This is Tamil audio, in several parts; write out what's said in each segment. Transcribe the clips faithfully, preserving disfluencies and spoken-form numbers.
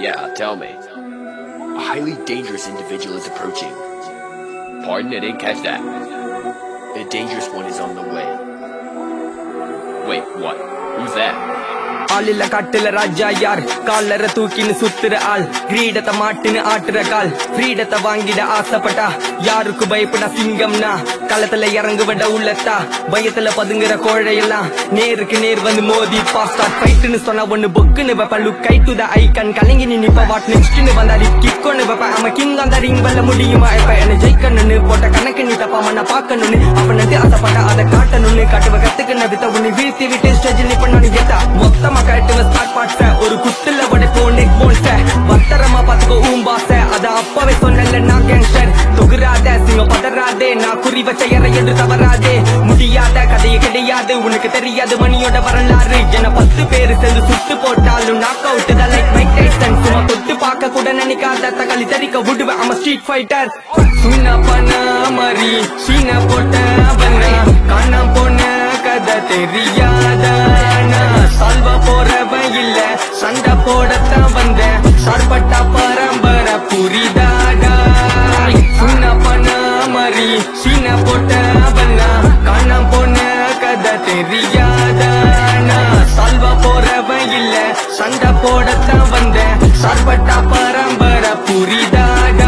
Yeah, tell me. A highly dangerous individual is approaching. Pardon, I didn't catch that. A dangerous one is on the way. Wait, what? Who's that? ஆளில காட்டுல ராஜா யார் காலர தூக்கின்னு சுத்துற ஆள் கிரீடத்தை மாட்டுன்னு ஆட்டுற கால் ஃப்ரீடத்தை வாங்கிட ஆசைப்பட்டா யாருக்கு பயப்பட சிங்கம்னா களத்துல இறங்குவட உள்ளத்தா பயத்துல பதுங்குற கோழையெல்லாம் நேருக்கு நேர் வந்து மோதி பாஸ்டா ஃபைட்னு சொன்ன ஒண்ணு பொக்குன்னு வைப்ப லுக் கை டு த ஐக்கன் கலங்கி நீ நிப்ப வாட் நெக்ஸ்ட்னு வந்தாடி கிக்கொன்னு வைப்ப அவன் கிங் அந்த ரிங் வெல்ல முடியுமா இப்ப என்ன ஜெயிக்கணும்னு போட்ட கணக்கு நீ தப்பாம நான் பாக்கணும்னு அப்ப நட்டு ஆசைப்பட்ட அதை காட்டணும்னு காட்டுவ கத்துக்குன்னு வித்த உன்னை வீழ்த்தி விட்டு ஸ்டேஜில் நிப்ப நான் கேட்டா மொத்தமா கட்டுவ ஸ்டார்ட் பாட்ஸ ஒரு குத்துல உடைப்போ நெக் போன்ஸ பத்திரமா பாத்துக்கோ ஊம்பாச அத அப்பவே சொன்னல நான் கேங்ஸ்டர் தொகுறாத சிங்க பதறாதே நான் குறி வச்ச எற என்று தவறாதே முடியாத கதையை கிடையாது உனக்கு தெரியாது மணியோட வரலாறு என பத்து பேரு சேர்ந்து சுட்டு போட்டாலும் நாக் அவுட் தான் லைக் மைக் டைசன் சும்மா தொட்டு பார்க்க கூட நினைக்காத தக்காளி தரிக்க விடுவேன் I'm a street fighter சுண்ணா பண்ண மாதிரி சீனா போட்ட அவன காணாம போன கதை தெரியாதா சால்வா போறவன் இல்ல சண்டை போடத்தான் வந்தேன் சார்பட்டா பரம்பரை புரிதாடா சுண்ணா பண்ண மாதிரி சீனா போட்ட அவனா காணாம போன கதை தெரியாதா சால்வா போறவன் இல்ல சண்டை போடத்தான் வந்தேன் சார்பட்டா பரம்பரை புரிதாடா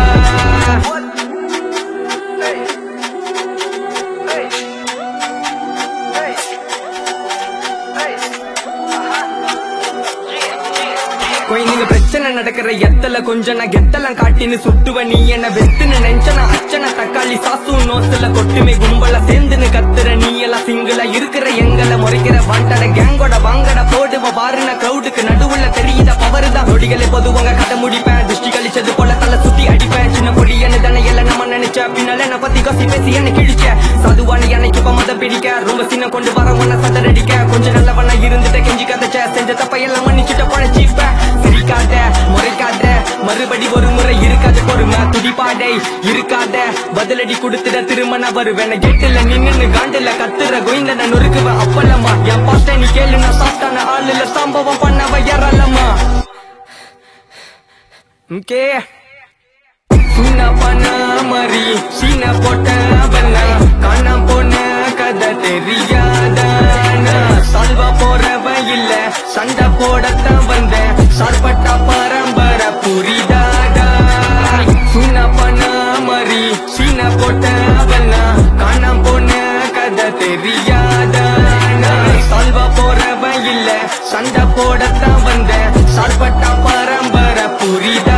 நீங்க பிரச்சனை நடக்கிற எத்தல கொஞ்சம் நான் கெத்தலாம் காட்டின்னு சுட்டுவ நீ என்ன வெத்துன்னு நெஞ்சன அச்சன தக்காளி சாசு நோத்துல கொட்டுமே கும்பல சேர்ந்துன்னு கத்துற நீ எல்லாம் சிங்கிளா இருக்கிற எங்களை முறைக்கிற வாண்டட கேங்கோட வாங்கட போடுவ பாருன கிரௌடுக்கு நடுவுல தெரியுத பவரு தான் நொடிகளை பொதுவாங்க கதை முடிப்பேன் திருஷ்டி கழிச்சது போல தலை சுத்தி அடிப்பேன் சின்ன பொடி என்ன தானே எல்லாம் நம்ம நினைச்ச பின்னால என்ன பத்தி காசி பேசி என்ன கிழிச்ச சதுவான எனக்கு இப்ப மதம் பிடிக்க ரொம்ப சின்ன கொண்டு வர உன்ன சதறடிக்க கொஞ்சம் நல்லவனா இருந்துட்ட கெஞ்சி கதைச்ச செஞ்ச தப்ப எல்லாம் மன்னிச்சுட்ட பழச்சிப்பேன் சிரிக்காத முறைக்காத மறுபடி ஒரு முறை இருக்காத பொறுமை துடிப்பாடை இருக்காத பதிலடி கொடுத்துட திருமண வருவேன் கெட்டுல நின்னு காண்டுல கத்துற கோயிந்த நொறுக்குவேன் அப்பலமா என் பாஸ்ட நீ கேளு நான் சாப்பிட்டான ஆளுல சம்பவம் பண்ணவ யாரல்லம்மா கே சுண்ணா பண்ண மாதிரி சீனா போட்ட அவனா காணாம போன கதை தெரியாதா சால்வா போறவன் இல்ல சண்டை போடத்தான் வந்தேன் சார்பட்டா பரம்பரை புரிதாடா சுண்ணா பண்ண மாதிரி சீனா போட்ட அவனா காணாம போன கதை தெரியாதா சால்வா போறவன் இல்ல சண்டை போடத்தான் வந்தேன் சார்பட்டா பரம்பரை புரிதா